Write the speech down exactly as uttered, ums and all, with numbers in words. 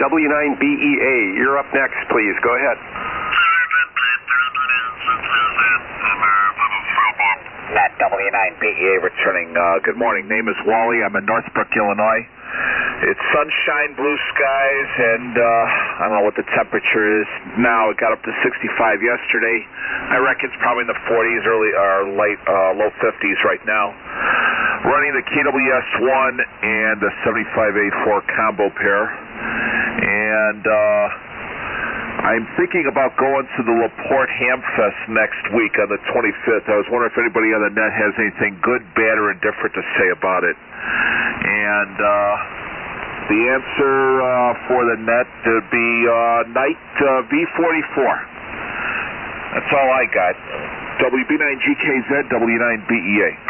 W nine B E A. You're up next, please. Go ahead. Net W nine B E A returning. Uh, good morning. Name is Wally. I'm in Northbrook, Illinois. It's sunshine, blue skies, and uh, I don't know what the temperature is now. It got up to sixty-five yesterday. I reckon it's probably in the forties, early or late, uh, low fifties right now. Running the K W S one and the seventy-five A four combo pair, and uh, I'm thinking about going to the LaPorte Hamfest next week on the twenty-fifth. I was wondering if anybody on the net has anything good, bad, or indifferent to say about it. And uh, the answer uh, for the net would be uh, Knight uh, V forty-four. That's all I got. W B nine G K Z, W nine B E A.